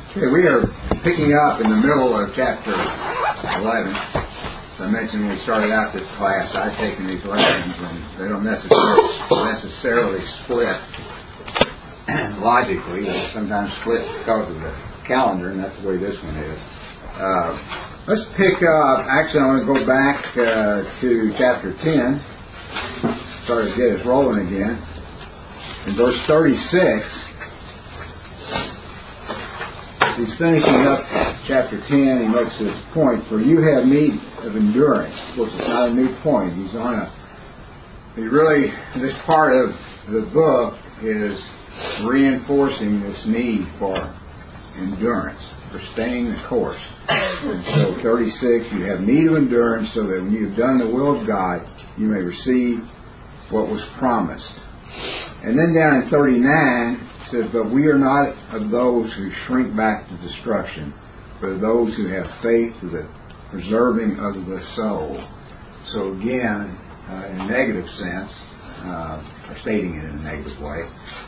Okay, we are picking up in the middle of chapter 11. As I mentioned when we started out this class, I've taken these lessons and they don't necessarily split logically. They sometimes split because of the calendar, and that's the way this one is. Let's pick up, actually I'm going to go back to chapter 10. Start to get us rolling again. In verse 36, he's finishing up chapter 10. He makes this point: for you have need of endurance. Of course, it's not a new point. This part of the book is reinforcing this need for endurance, for staying the course. And so 36, you have need of endurance so that when you have done the will of God, you may receive what was promised. And then down in 39, says, but we are not of those who shrink back to destruction, but of those who have faith to the preserving of the soul. So again, in a negative sense, or stating it in a negative way,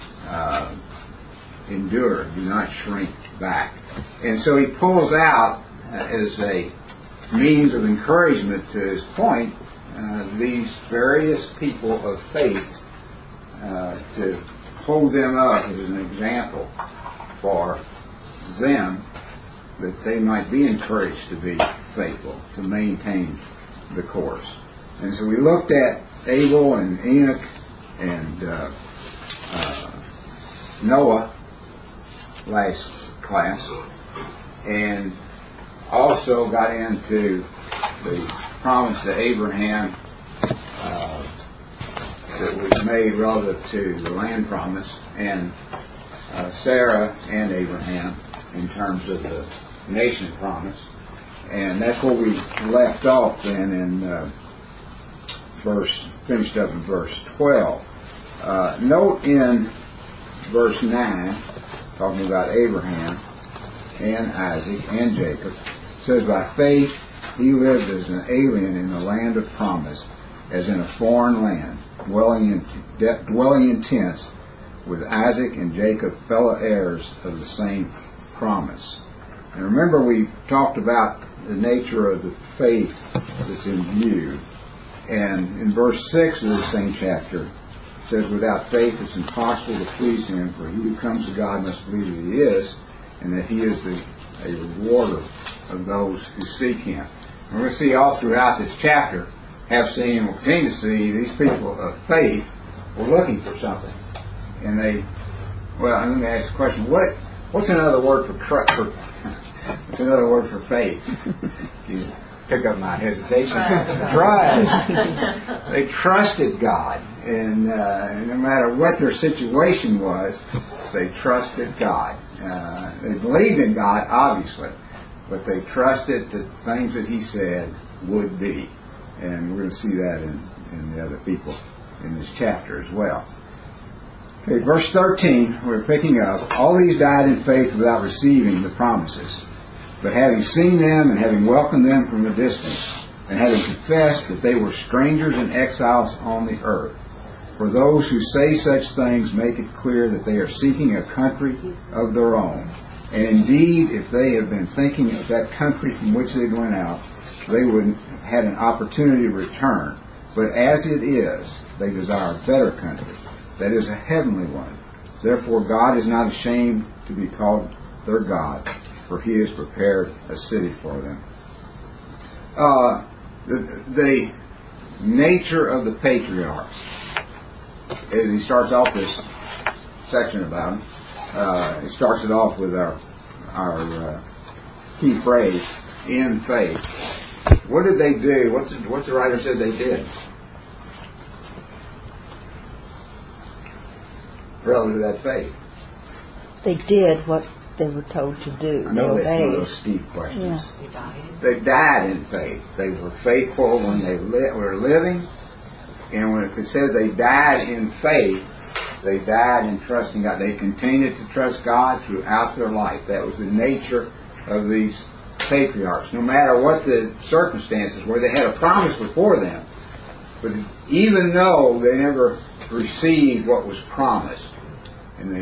endure, do not shrink back. And so he pulls out, as a means of encouragement to his point, these various people of faith, to hold them up as an example for them, that they might be encouraged to be faithful, to maintain the course. And so we looked at Abel and Enoch and Noah last class, and also got into the promise to Abraham that was made relative to the land promise, and Sarah and Abraham in terms of the nation promise. And that's where we left off then in finished up in verse 12. Note in verse 9, talking about Abraham and Isaac and Jacob, it says, by faith he lived as an alien in the land of promise, as in a foreign land, dwelling in tents with Isaac and Jacob, fellow heirs of the same promise. And remember, we talked about the nature of the faith that's in view. And in verse 6 of this same chapter, it says, without faith it's impossible to please him, for he who comes to God must believe that he is, and that he is a rewarder of those who seek him. And we're going to see all throughout this chapter, have seen and will continue to see, these people of faith were looking for something. And I'm going to ask the question, what's another word what's another word for faith? You pick up my hesitation. Trust. They trusted God. And no matter what their situation was, they trusted God. They believed in God, obviously, but they trusted that the things that he said would be. And we're going to see that in the other people in this chapter as well. Okay, verse 13, we're picking up. All these died in faith without receiving the promises, but having seen them and having welcomed them from a distance, and having confessed that they were strangers and exiles on the earth. For those who say such things make it clear that they are seeking a country of their own. And indeed, if they have been thinking of that country from which they went out, they would have had an opportunity to return. But as it is, they desire a better country, that is a heavenly one. Therefore God is not ashamed to be called their God, for he has prepared a city for them. The nature of the patriarchs, as he starts off this section about them, it starts it off with our key phrase, in faith. What did they do? What's the writer said they did? Relative to that faith. They did what they were told to do. I know that's one of those steep questions. Yeah. They died in faith. They were faithful when they were living. And when it says they died in faith, they died in trusting God. They continued to trust God throughout their life. That was the nature of these patriarchs. No matter what the circumstances were, they had a promise before them. But even though they never received what was promised, in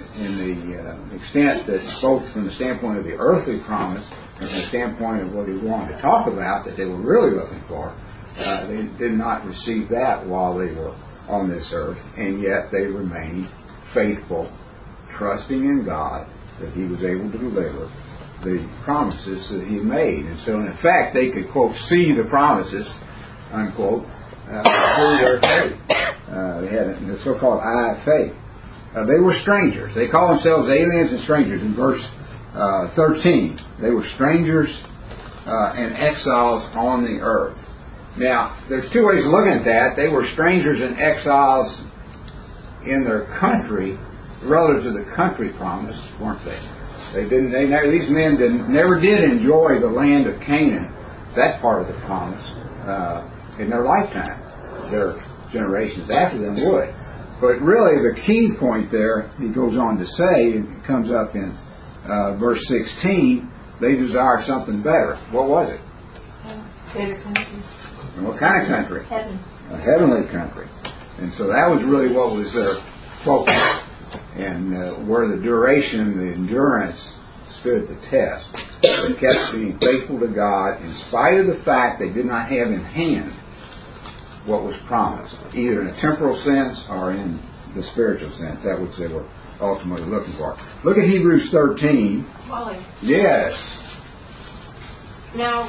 the extent that both from the standpoint of the earthly promise and from the standpoint of what he wanted to talk about that they were really looking for, they did not receive that while they were on this earth, and yet they remained faithful, trusting in God that he was able to deliver the promises that he made. And so in effect they could, quote, see the promises, unquote, through their faith. They had the so-called eye of faith. They were strangers. They call themselves aliens and strangers in verse 13. They were strangers and exiles on the earth. Now, there's two ways of looking at that. They were strangers and exiles in their country relative to the country promise, weren't they? These men never did enjoy the land of Canaan, that part of the promise, in their lifetime. Their generations after them would. But really the key point there, he goes on to say, it comes up in verse 16, they desire something better. What was it? Better country. And what kind of country? Heaven. A heavenly country. And so that was really what was their focus. And where the duration, the endurance stood the test. They kept being faithful to God in spite of the fact they did not have in hand what was promised, either in a temporal sense or in the spiritual sense. That which they were ultimately looking for. Look at Hebrews 13. Wally. Yes. Now,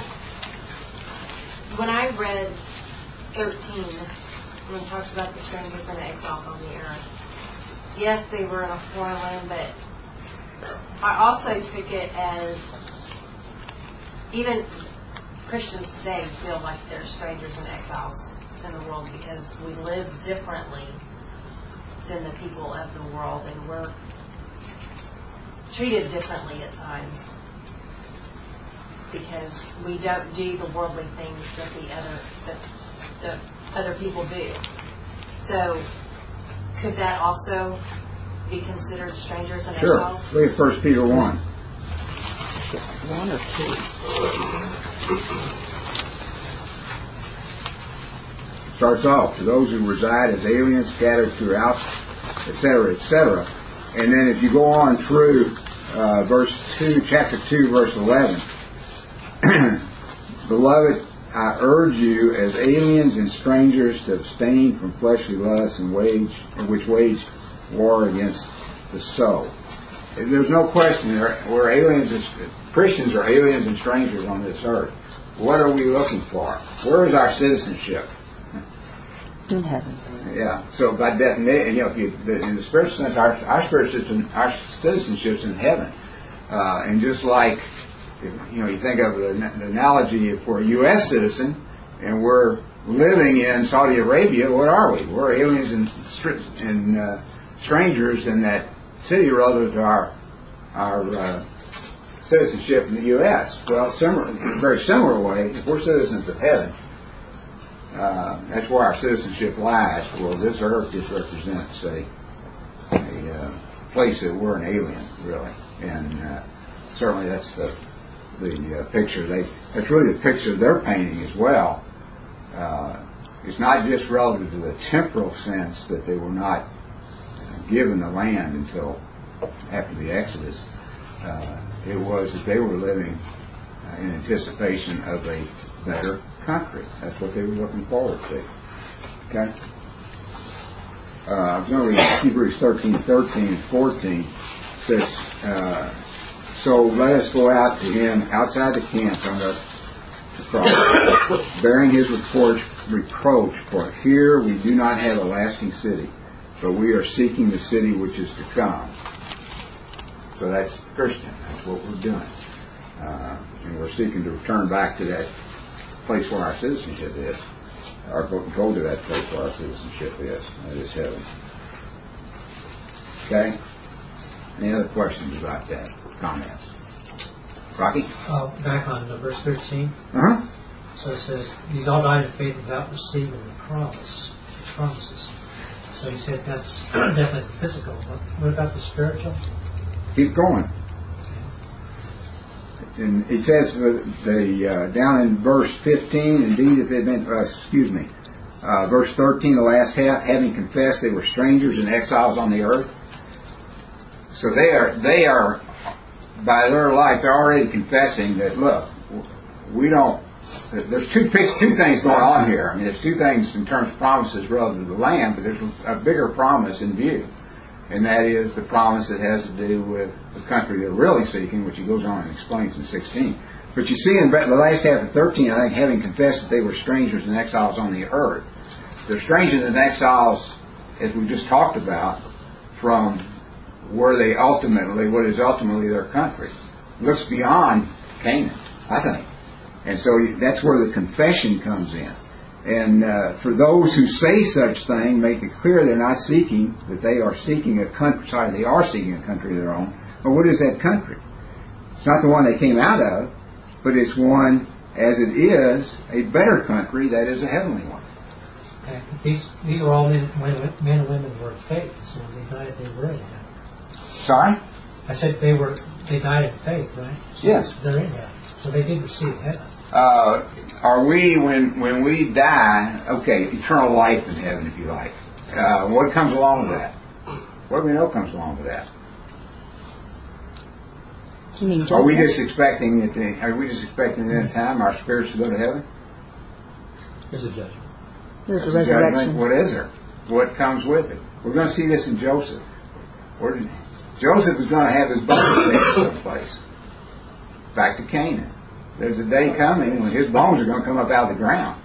when I read 13, when it talks about the strangers and the exiles on the earth, yes, they were in a foreign land, but I also took it as even Christians today feel like they're strangers and exiles in the world because we live differently than the people of the world, and we're treated differently at times because we don't do the worldly things that the other people do. So could that also be considered strangers and exiles? Sure. Look at 1 Peter 1. 1 or 2. Starts off, to those who reside as aliens scattered throughout, etc., etc. And then if you go on through chapter 2, verse 11, Beloved, I urge you as aliens and strangers to abstain from fleshly lusts which wage war against the soul. There's no question we're aliens, Christians are aliens and strangers on this earth. What are we looking for? Where is our citizenship? In heaven. Yeah. So by definition, in the spiritual sense, our citizenship's in heaven. And just like, you think of the analogy, if we're a U.S. citizen and we're living in Saudi Arabia, what are we? We're aliens and strangers in that city relative to our citizenship in the U.S. Well, in a very similar way, if we're citizens of heaven, that's where our citizenship lies. Well, this earth just represents a place that we're an alien, really. And certainly that's the picture. That's really the picture they're painting as well. It's not just relative to the temporal sense that they were not given the land until after the Exodus. It was that they were living in anticipation of a better country. That's what they were looking forward to. Okay? I'm going to read Hebrews 13:13 and 14. It says, so let us go out to him outside the camp on the cross, bearing his reproach, for here we do not have a lasting city, but we are seeking the city which is to come. So that's Christian. That's what we're doing. And we're seeking to return back to that place where our citizenship is, or go to that place where our citizenship is. That is heaven. Okay? Any other questions about that? Comments? Rocky? Back on verse 13. Uh-huh. So it says, these all died in faith without receiving the promises. So you said that's definitely physical. What about the spiritual? Keep going. And it says down in verse 15, indeed, if they'd been, verse 13, the last half, having confessed they were strangers and exiles on the earth. So they are by their life, they're already confessing that, look, we don't. There's two things going on here. I mean, there's two things in terms of promises relative to the land, but there's a bigger promise in view, and that is the promise that has to do with the country they're really seeking, which he goes on and explains in 16. But you see in the last half of 13, I think, having confessed that they were strangers and exiles on the earth, they're strangers and exiles, as we just talked about, from where they what is ultimately their country. Looks beyond Canaan, I think. And so that's where the confession comes in. And for those who say such thing, make it clear they're not seeking, that they are seeking a country, they are seeking a country of their own. But what is that country? It's not the one they came out of, but it's one, as it is, a better country that is a heavenly one. Okay. These are all men and women who were of faith, so when they died, they were in heaven. Sorry? I said they died in faith, right? So yes. They're in heaven. So they did receive heaven. Are we, when we die, okay, eternal life in heaven, if you like. What comes along with that? What do we know comes along with that? You mean Are we just expecting at that time our spirits to go to heaven? There's a judgment. There's a resurrection. What is there? What comes with it? We're going to see this in Joseph. Joseph is going to have his bones taken someplace. Back to Canaan. There's a day coming when his bones are going to come up out of the ground.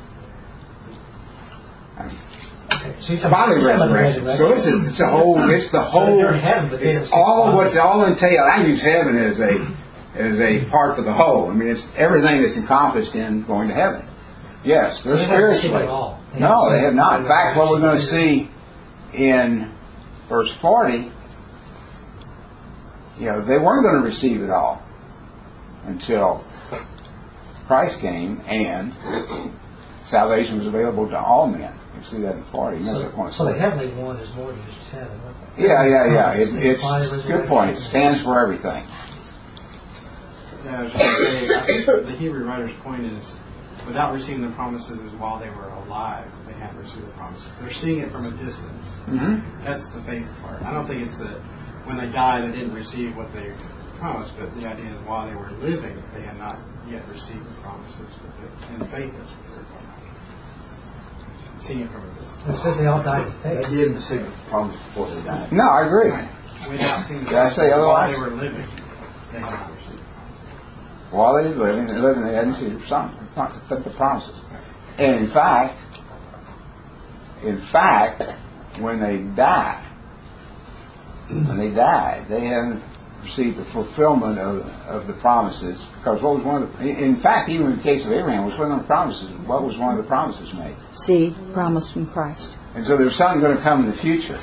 Bodily resurrection. So it's the whole. It's all entailed. I use heaven as a part of the whole. I mean, it's everything that's encompassed in going to heaven. Yes, they're spiritually. No, they have not. In fact, what we're going to see in verse 40, they weren't going to receive it all until Christ came and salvation was available to all men. You see that in 40. So the heavenly one is more than just heaven. Yeah. It's a good point. It stands for everything. Yeah, I was going to say, I think the Hebrew writer's point is, without receiving the promises is while they were alive, they hadn't received the promises. They're seeing it from a distance. Mm-hmm. That's the faith part. I don't think it's that when they died they didn't receive what they promised, but the idea is while they were living, they had not yet received the promises. But in faith, that's what they're talking about. Seeing it from a distance. It says they all died in faith. They didn't receive the promise before they died. No, I agree. Without seeing the Did I say while otherwise? they were living, they had not received. While they were living, they hadn't received the promises. And in fact, when they died, they hadn't received the fulfillment of the promises. Because what was one of the, in fact, even in the case of Abraham, was one of the promises. What was one of the promises made? Seed promised from Christ. And so there was something going to come in the future.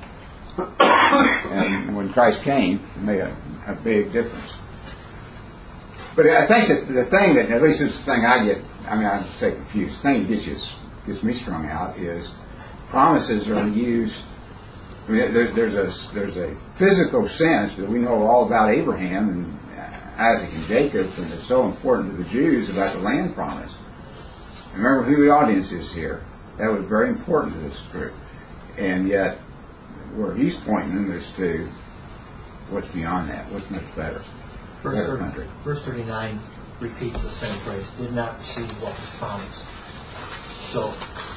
And when Christ came, it made a big difference. But I think that the thing that, at least it's the thing I get, I'm say confused, the thing that gets me strung out is promises are used. I mean, there's a physical sense that we know all about Abraham and Isaac and Jacob, and it's so important to the Jews about the land promise. Remember who the audience is here. That was very important to this group. And yet, where he's pointing them is to what's beyond that, what's much better. Verse 39 repeats the same phrase, did not receive what was promised. So,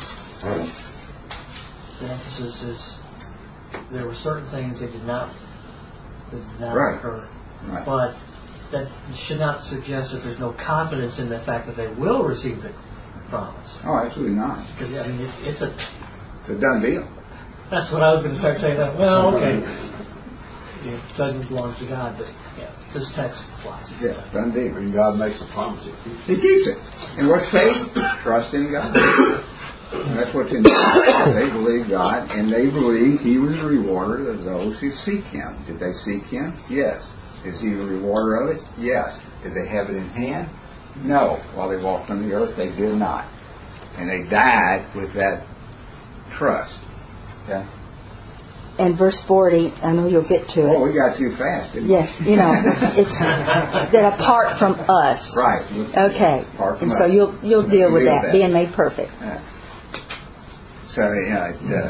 the emphasis is there were certain things that did not occur. Right. But that should not suggest that there's no confidence in the fact that they will receive the promise. Oh, absolutely not. Because, it's a done deal. That's what I was going to start saying. That, well, okay. Judgment belongs to God, but this text applies. Yeah, done deal. When God makes a promise, He keeps it. And what's faith? Trust in God. And that's what's in God. They believe God, and they believe He was a rewarder of those who seek Him. Did they seek Him? Yes. Is He the rewarder of it? Yes. Did they have it in hand? No. While they walked on the earth, they did not. And they died with that trust. Okay? And verse 40, I know you'll get to it. Oh, we got too fast, didn't we? Yes, it's that apart from us. Right. Okay. Apart from and so us. you'll deal with that, being made perfect. So,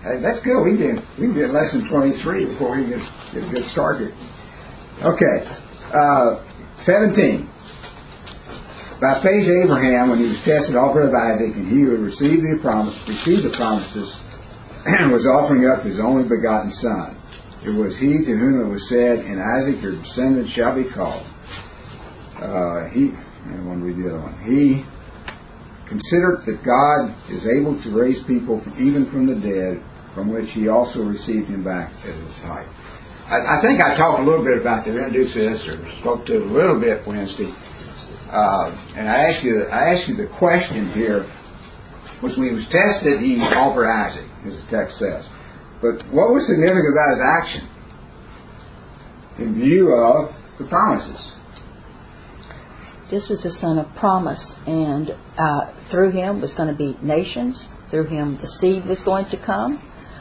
Hey, that's good. We can get lesson 23 before we get started. Okay. 17. By faith Abraham, when he was tested, offered up Isaac, and he who received the promises, was offering up his only begotten son. It was he to whom it was said, "In Isaac your descendants shall be called." I want to read the other one. He considered that God is able to raise people even from the dead, from which he also received him back as his height. I think I talked a little bit about to introduce this, or spoke to it a little bit Wednesday. And I asked you the question here, which when he was tested, he offered Isaac, as the text says. But what was significant about his action in view of the promises? This was a son of promise, and through him was going to be nations. Through him, the seed was going to come.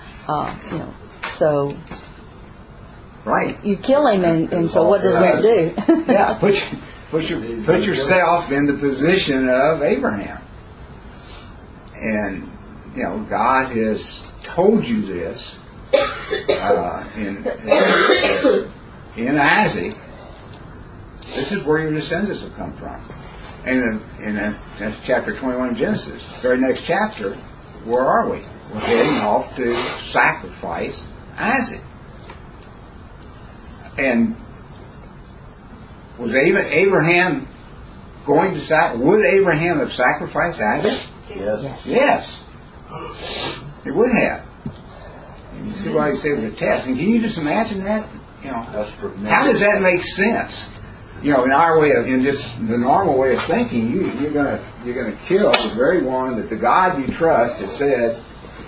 So Right. you kill him, and so what does that do? Yeah. Put yourself in the position of Abraham, and God has told you this in Isaac. This is where your descendants will come from. And in chapter 21 of Genesis, the very next chapter, where are we? We're heading off to sacrifice Isaac. And was Abraham going to sacrifice? Would Abraham have sacrificed Isaac? Yes. Yes. He would have. And you see why he said it was a test. And can you just imagine that? That's tremendous. How does that make sense? In our way of, in just the normal way of thinking, you're gonna kill the very one that the God you trust has said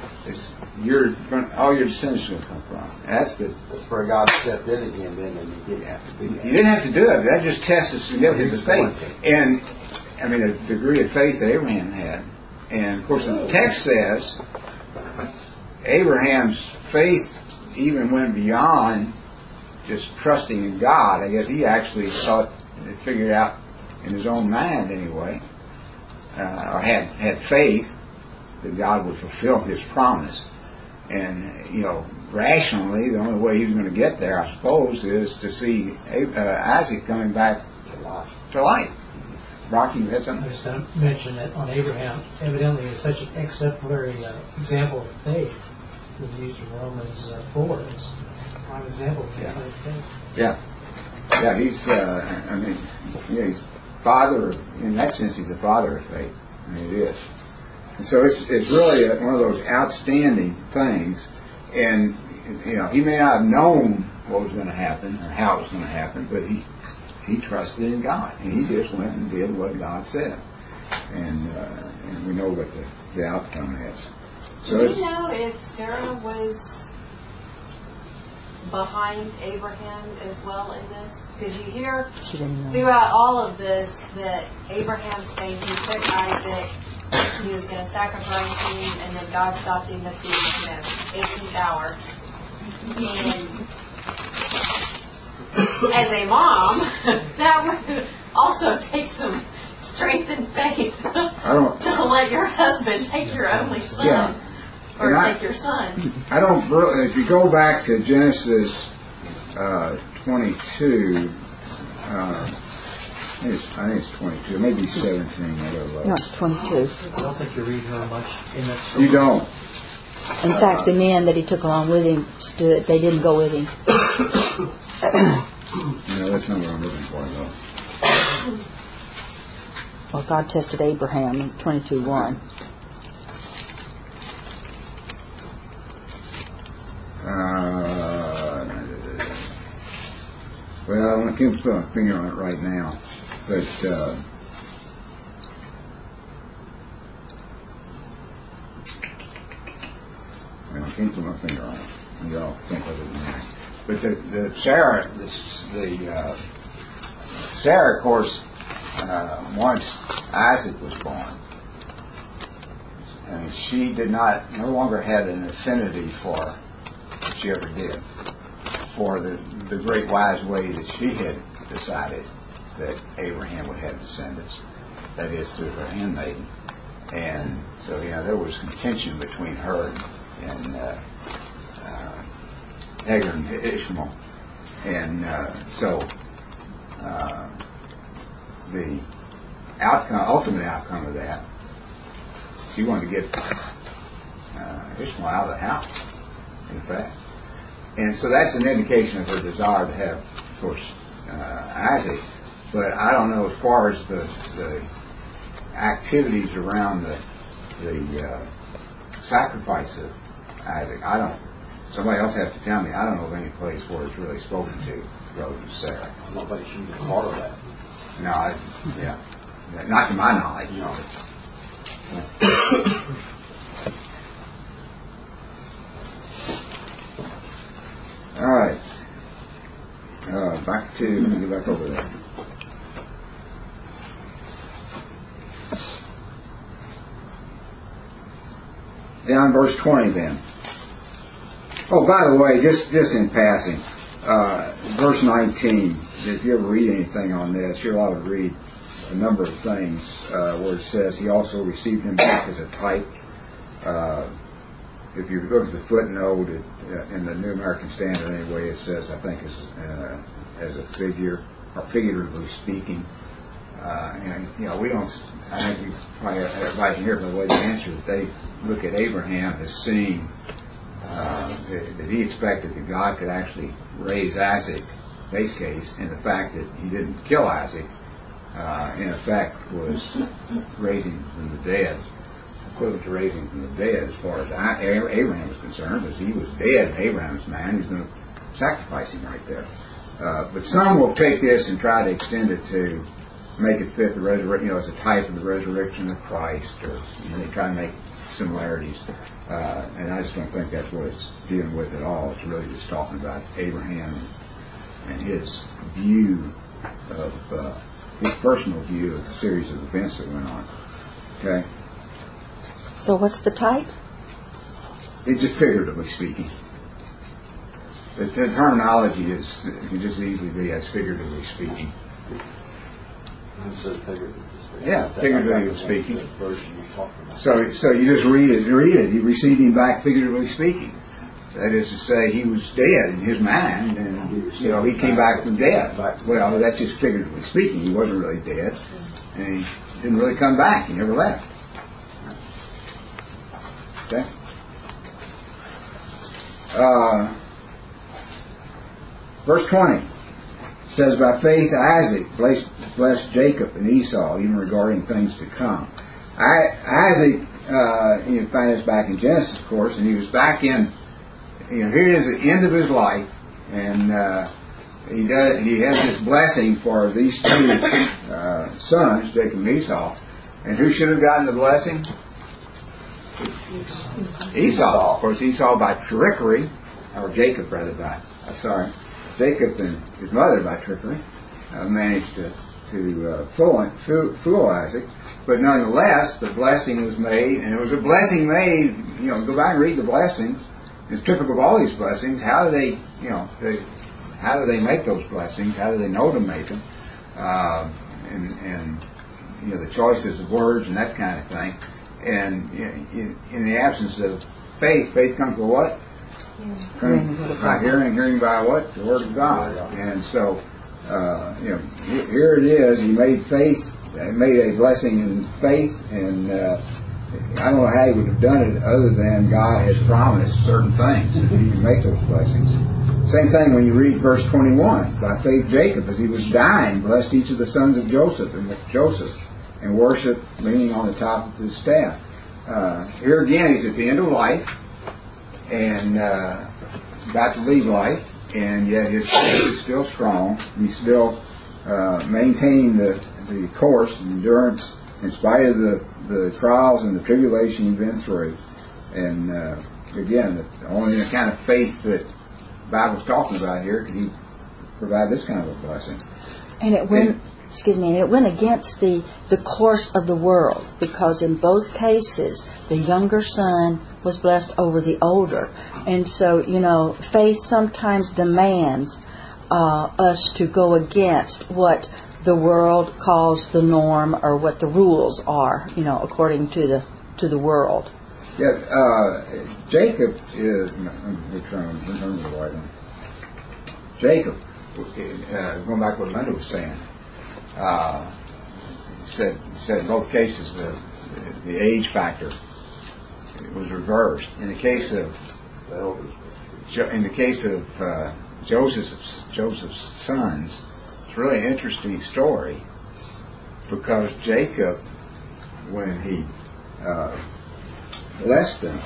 all your descendants are going to come from. That's where God stepped in again, then, and you didn't have to do that. You didn't have to do it. That just tests the significance of faith, and the degree of faith that Abraham had. And of course, the text says Abraham's faith even went beyond just trusting in God. I guess he actually thought and figured out in his own mind anyway, or had faith that God would fulfill his promise. And rationally, the only way he was going to get there, I suppose, is to see Isaac coming back to life. Rocky, you had something? I was going to mention that on Abraham, evidently is such an exemplary example of faith that used in Romans 4 as one example of faith. Yeah. Yeah, he's he's father, in that sense, he's the father of faith. It is. And so it's really one of those outstanding things. And, he may not have known what was going to happen or how it was going to happen, but he trusted in God. And he just went and did what God said. And we know what the outcome is. So do you know if Sarah was behind Abraham as well in this? Because you hear throughout all of this that Abraham saying he took Isaac, he was going to sacrifice him, and then God stopped him at the 18th hour. And as a mom, that would also take some strength and faith to let your husband take your only son, or take your son. I don't really, if you go back to Genesis 22, I think it's 22, maybe 17. I don't know. No, it's 22. I don't think you read very much in that story. You don't. In fact, the men that he took along with him stood. They didn't go with him. No, that's not what I'm looking for, though. Well, God tested Abraham in 22:1. Well, I can't put my finger on it right now, but I can't put my finger on it. Maybe I'll think of it now. But the Sarah, Sarah, of course, once Isaac was born, and she no longer had an affinity for what she ever did, for the great wise way that she had decided that Abraham would have descendants, that is, through her handmaiden. And so, there was contention between her Hagar and Ishmael. And so the ultimate outcome of that, she wanted to get Ishmael out of the house, in fact. And so that's an indication of her desire to have, of course, Isaac. But I don't know as far as the activities around the sacrifice of Isaac. Somebody else has to tell me. I don't know of any place where it's really spoken to relative to Sarah. Nobody should be part of that. No, not to my knowledge. No. All right. Let me get back over there. Down verse 20 then. Oh, by the way, just in passing, verse 19, if you ever read anything on this, you're allowed to read a number of things where it says he also received him back as a type. If you look at the footnote in the New American Standard anyway, it says, I think, as a figure, or figuratively speaking. And, we don't, I think you probably have everybody here by the way they answer that they look at Abraham as seeing that he expected that God could actually raise Isaac, base case, and the fact that he didn't kill Isaac, in effect, was raising from the dead, equivalent to raising from the dead as far as Abraham was concerned, because he was dead, Abraham's man, he was going to sacrifice him right there. But some will take this and try to extend it to make it fit the resurrection, as a type of the resurrection of Christ, or they try to make similarities. And I just don't think that's what it's dealing with at all. It's really just talking about Abraham and his view of his personal view of the series of events that went on. Okay? So what's the type? It's just figuratively speaking. The terminology can just easily be as figuratively speaking. Yeah, figuratively speaking. So you just read it. He received him back figuratively speaking. That is to say, he was dead in his mind, and he came back from death. Well, that's just figuratively speaking. He wasn't really dead, and he didn't really come back. He never left. Okay. Verse 20 says, by faith Isaac blessed Jacob and Esau, even regarding things to come. Isaac, you find this back in Genesis, of course, and he was back in, here it is at the end of his life, and he has this blessing for these two sons, Jacob and Esau. And who should have gotten the blessing? Esau. Of course, Esau by trickery, or Jacob rather Jacob and his mother by trickery managed to fool Isaac. But nonetheless, the blessing was made, and it was a blessing made, go back and read the blessings. It's typical of all these blessings. How do they, how do they make those blessings? How do they know to make them? And the choices of words and that kind of thing. And in the absence of faith comes by what? By hearing by what? The Word of God. And so, here it is. He made a blessing in faith, and I don't know how he would have done it other than God has promised certain things that he can make those blessings. Same thing when you read verse 21. By faith Jacob, as he was dying, blessed each of the sons of Joseph and worshiped leaning on the top of his staff. Here again, he's at the end of life and about to leave life, and yet his faith is still strong. He's still maintaining the course and endurance in spite of the trials and the tribulation he's been through. And again, the only kind of faith that the Bible's talking about here could he provide this kind of a blessing. And it went against the course of the world, because in both cases the younger son was blessed over the older. And so, faith sometimes demands us to go against what the world calls the norm, or what the rules are, according to the world. Jacob is. Jacob, going back to what Linda was saying, said in both cases the age factor was reversed. In the case of Joseph's sons, it's really an interesting story because Jacob, when he blessed them,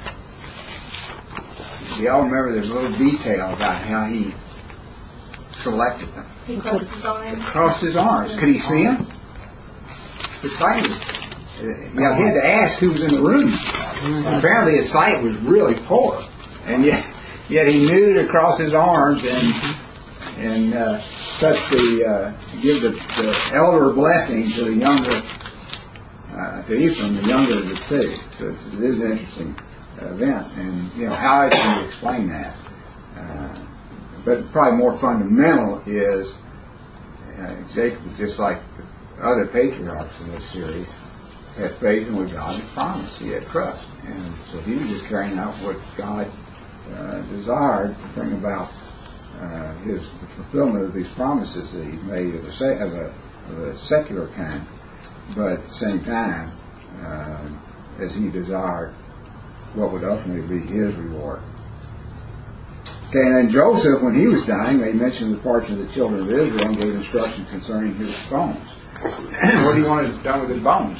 you all remember there's a little detail about how he selected them. He Crossed his arms. Could he see him? His sight was, he had to ask who was in the room. Apparently his sight was really poor, and yet he knew to cross his arms and touch give the elder blessing to the younger, to Ephraim, the younger of the two. So it is an interesting event, and how can you explain that? But probably more fundamental is Jacob, just like the other patriarchs in this series, had faith in what God had promised. He had trust, and so he was just carrying out what God desired to bring about the fulfillment of these promises that he made of a secular kind, but at the same time, as he desired what would ultimately be his reward. Okay, and then Joseph, when he was dying, they mentioned the parts of the children of Israel and gave instructions concerning his bones. What do you want done with his bones?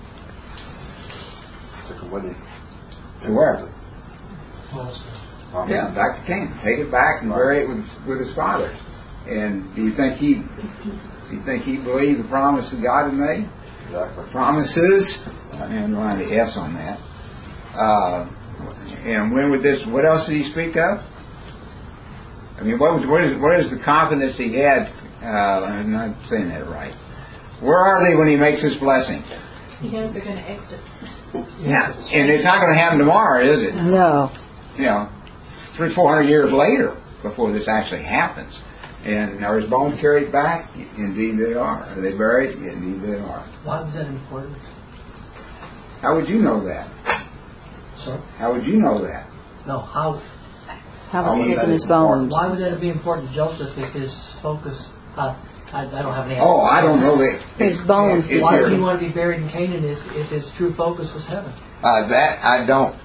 To where? Yeah, back to Canaan. Take it back and bury it with his fathers. And do you think he believed the promise that God had made? Exactly. Promises. And write an S on that. And when would this? What else did he speak of? I mean, what is the confidence he had? I'm not saying that right. Where are they when he makes this blessing? He knows they're going to exit. Yeah, and it's not going to happen tomorrow, is it? No. 300-400 years later before this actually happens. And are his bones carried back? Indeed they are. Are they buried? Indeed they are. Why was that important? How would you know that? Sorry? How would you know that? No, how Was he keeping his bones? Why would that be important to Joseph if his focus? I don't have any. Oh, I don't know that. His bones. Why would he want to be buried in Canaan if his true focus was heaven? That I don't.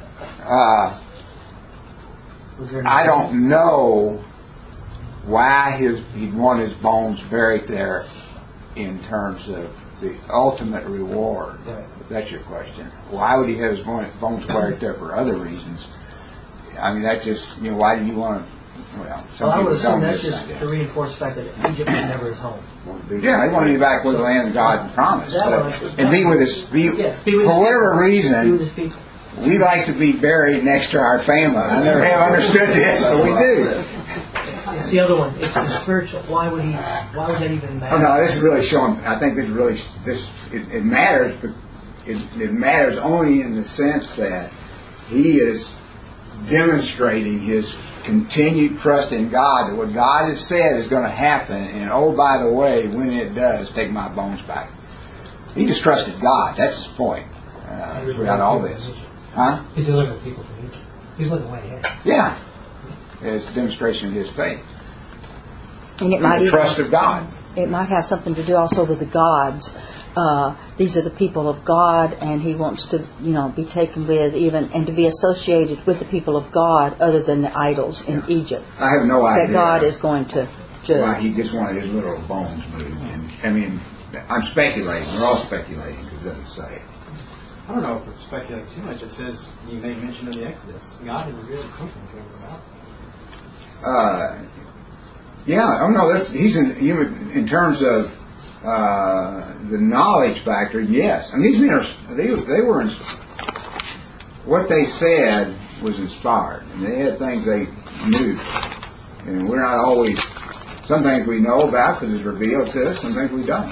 I don't know why he'd want his bones buried there in terms of the ultimate reward. If that's your question. Why would he have his bones buried there for other reasons? I mean, that just, why do you want to, some I would people assume don't that's just understand to reinforce the fact that Egypt was never his home. Yeah, he wanted to be back with the land God promised. And be with his, for whatever reason, we like to be buried next to our family. I never have understood this, but we do. It's the other one. It's the spiritual. Why would that even matter? Oh no, this is really showing. I think it matters, but it matters only in the sense that he is demonstrating his continued trust in God, that what God has said is going to happen, and oh, by the way, when it does, take my bones back. He just trusted God. That's his point. Throughout all this. Huh? He delivered people from Egypt. He's looking way ahead. Yeah. It's a demonstration of his faith. And it might the trust of God. It might have something to do also with the gods. These are the people of God, and he wants to, be taken with even, and to be associated with the people of God other than the idols in Egypt. I have no idea. That God is going to judge. Why he just wanted his little bones moved. And, I'm speculating. We're all speculating because it doesn't say. I don't know if it's speculating too much. It says you made mention of the Exodus. God had revealed something to him about it. Yeah. Oh no. He's in terms of the knowledge factor. Yes. I mean, these men they were what they said was inspired, and they had things they knew, and we're not always. Some things we know about because it's revealed to us. Some things we don't.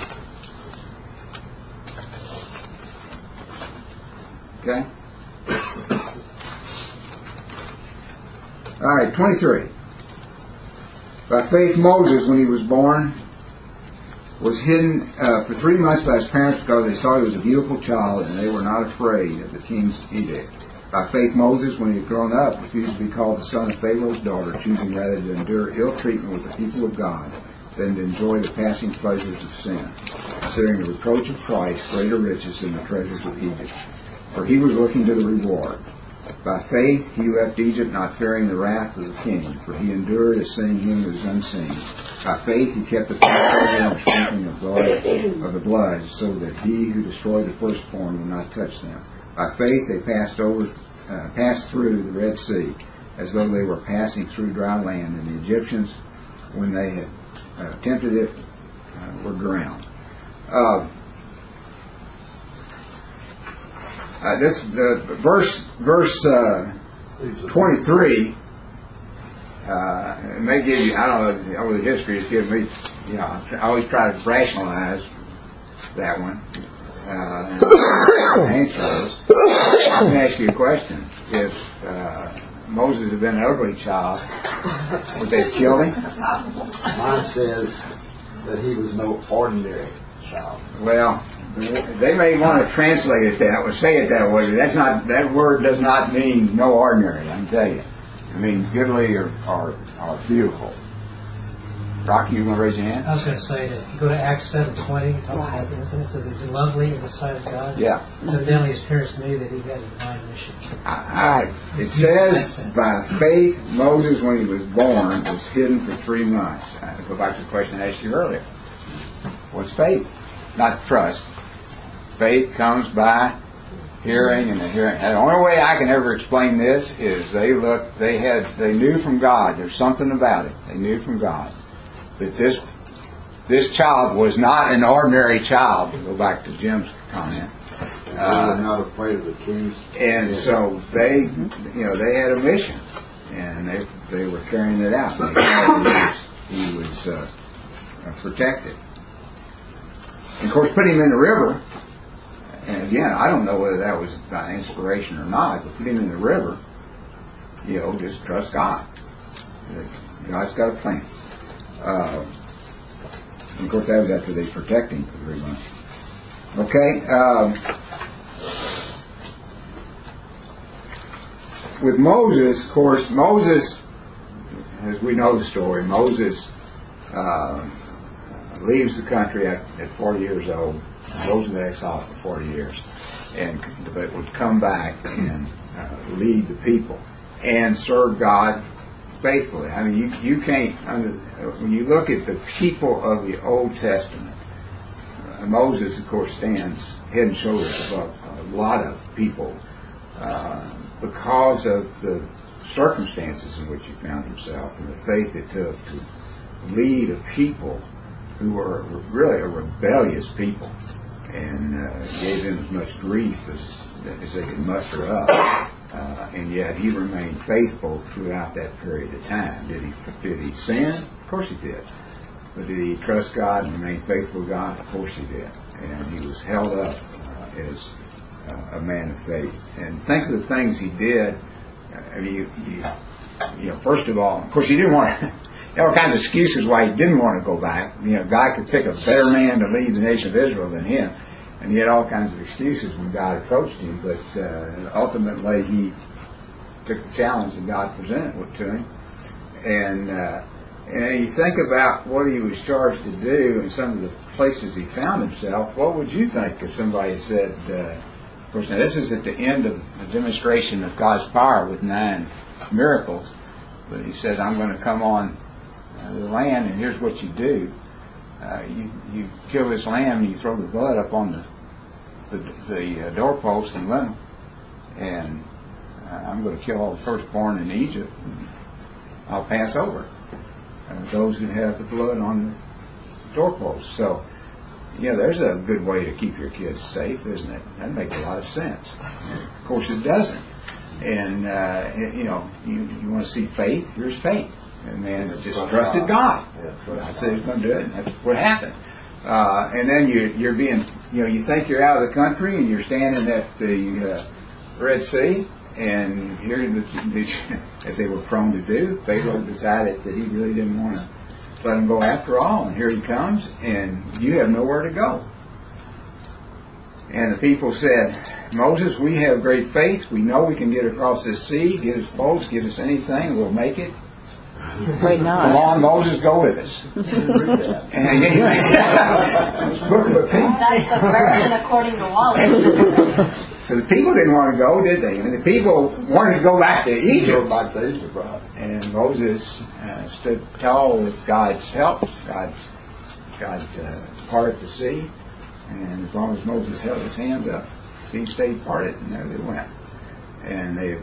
Okay. All right, 23. By faith, Moses, when he was born, was hidden for 3 months by his parents because they saw he was a beautiful child, and they were not afraid of the king's edict. By faith, Moses, when he had grown up, refused to be called the son of Pharaoh's daughter, choosing rather to endure ill treatment with the people of God than to enjoy the passing pleasures of sin, considering the reproach of Christ greater riches than the treasures of Egypt. For he was looking to the reward. By faith he left Egypt, not fearing the wrath of the king, for he endured as seeing him who is unseen. By faith he kept the Passover and sprinkling of the blood, so that he who destroyed the firstborn would not touch them. By faith they passed through the Red Sea, as though they were passing through dry land, and the Egyptians, when they had attempted it, were drowned. This verse 23 it may give you, I don't know, over the history it's given me, I always try to rationalize that one and answer those. Let me ask you a question. If Moses had been an ugly child, would they have killed him? Mine says that he was no ordinary child. Well, they may want to translate it that way, say it that way. That word does not mean no ordinary, I can tell you. It means goodly or beautiful. Rocky, you want to raise your hand? I was going to say that if you go to Acts 7:20, it talks about this, and it says it's lovely in the sight of God. Yeah. So evidently his parents knew that he had a divine mission. It says, by faith, Moses, when he was born, was hidden for 3 months. I go back to the question I asked you earlier. What's faith? Not trust. Faith comes by hearing and hearing. And the only way I can ever explain this is they knew from God. There's something about it. They knew from God that this child was not an ordinary child. To go back to Jim's comment. They were not afraid of the kings. And so they had a mission, and they were carrying it out. He was protected. And of course, put him in the river. And again, I don't know whether that was by inspiration or not, but put him in the river, just trust God. God's got a plan. And of course, that was after they protected him for 3 months. Okay. With Moses, of course, as we know the story, Moses leaves the country at 40 years old, goes into exile for 40 years, but would come back and lead the people and serve God faithfully. I mean, you can't, when you look at the people of the Old Testament, Moses, of course, stands head and shoulders above a lot of people because of the circumstances in which he found himself and the faith it took to lead a people who were really a rebellious people, and gave them as much grief as they could muster up. And yet he remained faithful throughout that period of time. Did he sin? Of course he did. But did he trust God and remain faithful to God? Of course he did. And he was held up as a man of faith. And think of the things he did. First of all, of course, he didn't want to. There were all kinds of excuses why he didn't want to go back. God could pick a better man to lead the nation of Israel than him. And he had all kinds of excuses when God approached him. But ultimately, he took the challenge that God presented to him. And you think about what he was charged to do and some of the places he found himself. What would you think if somebody said, of course, now this is at the end of the demonstration of God's power with 9 miracles. But he says, I'm going to come on the land, and here's what you do. You kill this lamb, and you throw the blood up on the doorpost and lintel, and I'm going to kill all the firstborn in Egypt. And I'll pass over those who have the blood on the doorpost. So, there's a good way to keep your kids safe, isn't it? That makes a lot of sense. And of course, it doesn't. And you want to see faith. Here's faith. And man just trusted God. I said he's going to do it, and that's what happened. And then you're being, you think you're out of the country, and you're standing at the Red Sea, and here, as they were prone to do, Pharaoh decided that he really didn't want to let him go after all, and here he comes, and you have nowhere to go. And the people said, Moses, we have great faith. We know we can get across this sea. Give us boats, give us anything. We'll make it. Afraid Come not. on, Moses, go with us. And it's Book of Opinion. That's the version according to Wallace. So the people didn't want to go, did they? I mean, the people wanted to go back to Egypt. Go back to Egypt, right? And Moses stood tall with God's help. God parted the sea. And as long as Moses held his hands up, the sea stayed parted, and there they went. And they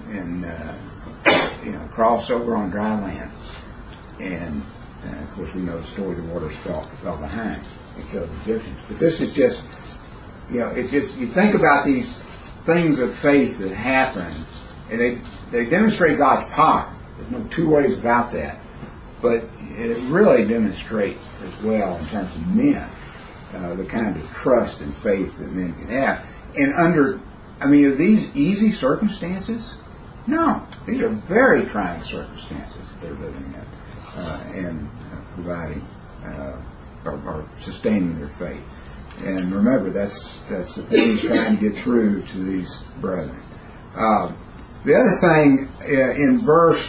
crossed over on dry land. And of course, we know the story. The waters fell behind and killed the Egyptians. But this is just, it's just, you think about these things of faith that happen, and they demonstrate God's power. There's no two ways about that. But it really demonstrates as well in terms of men, the kind of trust and faith that men can have. And are these easy circumstances? No. These are very trying circumstances that they're living in and providing or sustaining their faith. And remember, that's the thing he's trying to get through to these brethren. The other thing in verse,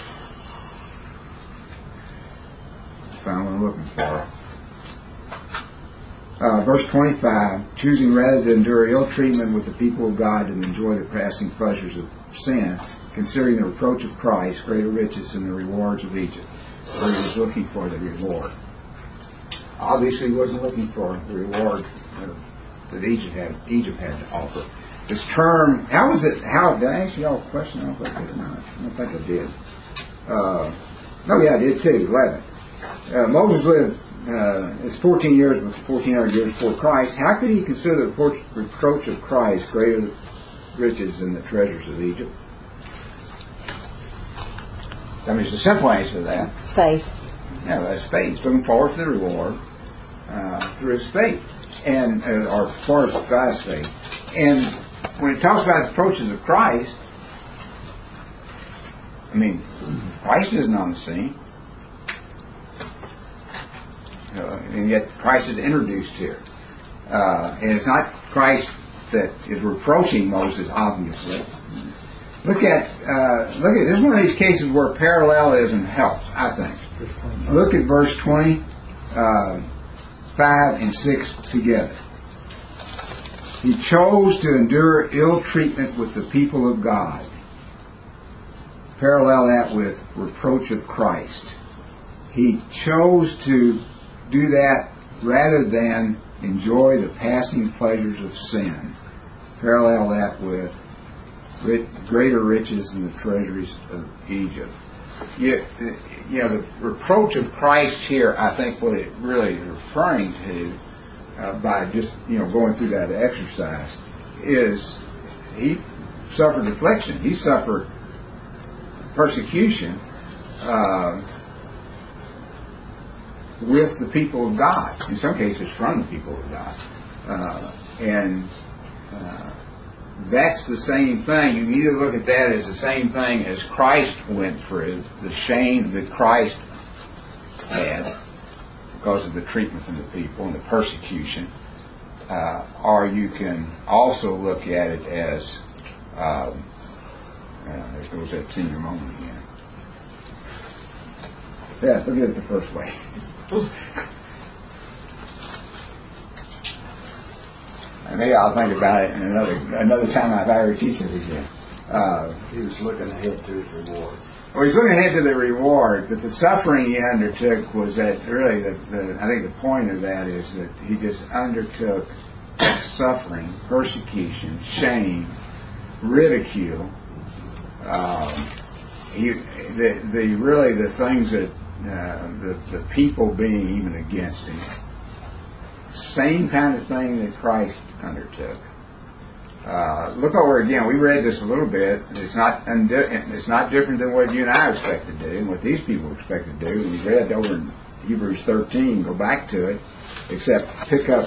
find what I'm looking for. Verse 25, choosing rather to endure ill treatment with the people of God than enjoy the passing pleasures of sin, considering the reproach of Christ greater riches than the rewards of Egypt, where he was looking for the reward. Obviously, he wasn't looking for the reward that Egypt had to offer. This term, did I ask you all a question? I don't think I did. I don't think I did. I did too, 11. Moses lived it's 1,400 years before Christ. How could he consider the reproach of Christ greater riches than the treasures of Egypt? There's a simple answer to that. Faith. Yeah, that's faith. He's looking forward to the reward through his faith, or as far as God's faith. And when it talks about the reproaches of Christ, Christ isn't on the scene. And yet Christ is introduced here. And it's not Christ that is reproaching Moses, obviously. Look at this is one of these cases where parallelism helps, I think. Look at verse 20, 5 and 6 together. He chose to endure ill treatment with the people of God. Parallel that with reproach of Christ. He chose to do that rather than enjoy the passing pleasures of sin. Parallel that with greater riches than the treasuries of Egypt. The reproach of Christ here, I think what it really is referring to by just going through that exercise is he suffered affliction. He suffered persecution with the people of God. In some cases, from the people of God. That's the same thing. You can either look at that as the same thing as Christ went through, the shame that Christ had because of the treatment from the people and the persecution, or you can also look at it as there goes that senior moment again. Yeah, look at it the first way. Maybe I'll think about it in another time if I ever teach this again. He was looking ahead to his reward. Well, he's looking ahead to the reward, but the suffering he undertook was that really, I think the point of that is that he just undertook suffering, persecution, shame, ridicule. The things that the people being even against him. Same kind of thing that Christ undertook. Look over again. We read this a little bit. It's not different than what you and I expect to do, and what these people expect to do. We read over in Hebrews 13. Go back to it, except pick up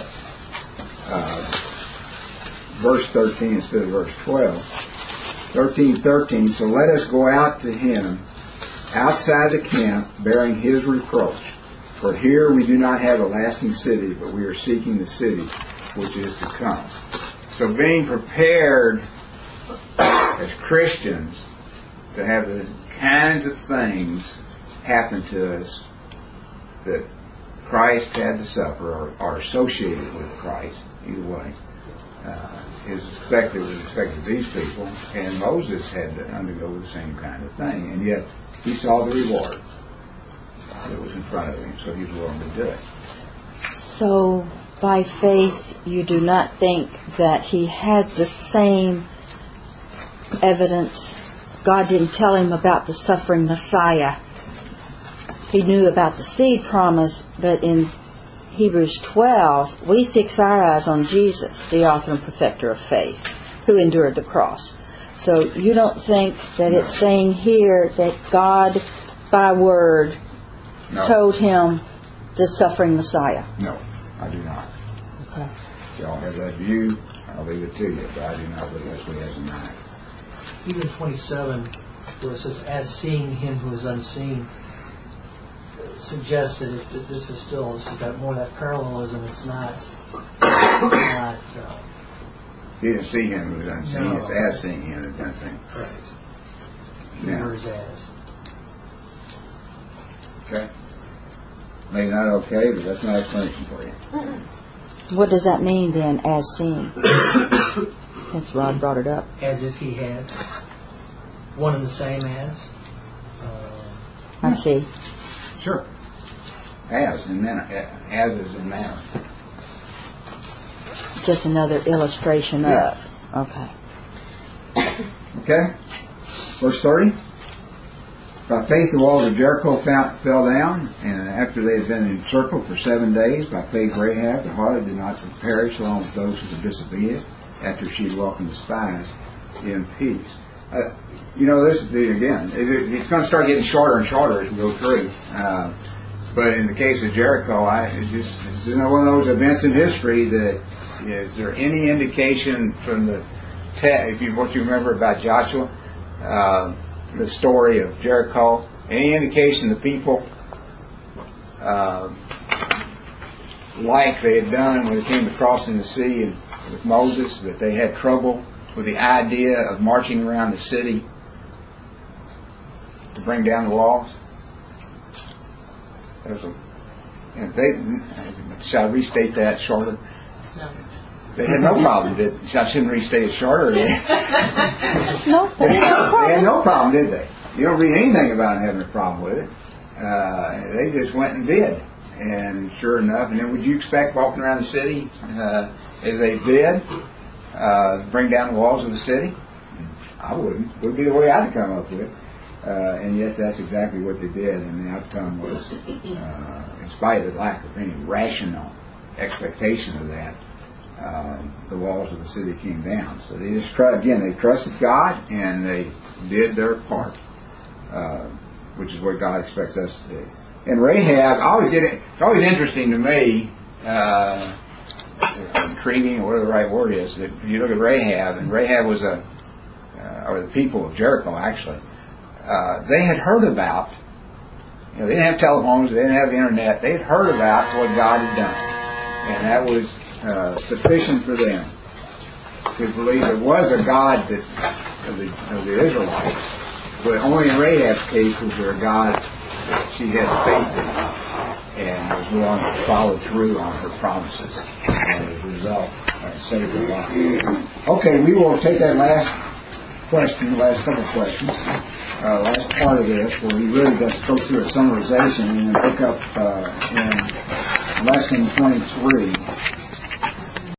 verse 13 instead of verse 12. 13:13. So let us go out to him outside the camp, bearing his reproach. For here we do not have a lasting city, but we are seeking the city which is to come. So being prepared as Christians to have the kinds of things happen to us that Christ had to suffer or are associated with Christ, either way, is expected of these people. And Moses had to undergo the same kind of thing. And yet he saw the reward that was in front of him, so he was willing to do it. So, by faith, you do not think that he had the same evidence. God didn't tell him about the suffering Messiah. He knew about the seed promise, but in Hebrews 12, we fix our eyes on Jesus, the author and perfecter of faith, who endured the cross. So you don't think that it's saying here that God, by word, told him the suffering Messiah? No, I do not. Okay. If y'all have that view, I'll leave it to you, but I do not believe that's what he has in mind. Even 27, where it says, as seeing him who is unseen, suggests that this is that more that parallelism. It's not He didn't see him who was unseen. No. It's as seeing him who is unseen. correct. Yeah. Or as. Okay. Maybe not okay, but that's my explanation for you. What does that mean then, as seen? Since Rod brought it up. As if he had one and the same as. I see. Sure. As in manner. As is in manner. Just another illustration Yeah. of. Okay. Okay. Verse 30. By faith the walls of Jericho fell down, and after they had been encircled for 7 days, by faith Rahab the harlot did not perish along with those who were disobedient, after she had welcomed the spies in peace. This is again, it's going to start getting shorter and shorter as we go through. But in the case of Jericho, it's one of those events in history that, is there any indication from the what you remember about Joshua, the story of Jericho, any indication the people, like they had done when they came to crossing the sea and with Moses, that they had trouble with the idea of marching around the city to bring down the walls? Shall I restate that shorter? No. They had no problem, I shouldn't restate it shorter. No, They had no problem, did they? You don't read anything about them having a problem with it. They just went and did. And sure enough, and then would you expect walking around the city, as they did, bring down the walls of the city? I wouldn't. It would be the way I'd come up with. And yet that's exactly what they did, and the outcome was, in spite of the lack of any rational expectation of that, the walls of the city came down. So they just they trusted God, and they did their part, which is what God expects us to do. And Rahab, it's always interesting to me, intriguing, or whatever the right word is, that you look at Rahab, and Rahab was or the people of Jericho actually, they had heard about, they didn't have telephones, they didn't have internet, they had heard about what God had done. And that was sufficient for them to believe there was a God of the Israelites, but only in Rahab's case was there a God that she had faith in and was willing to follow through on her promises, and as a result saved her life. Okay, we will take that last couple of questions, last part of this, where we really just go through a summarization and then pick up in lesson 23.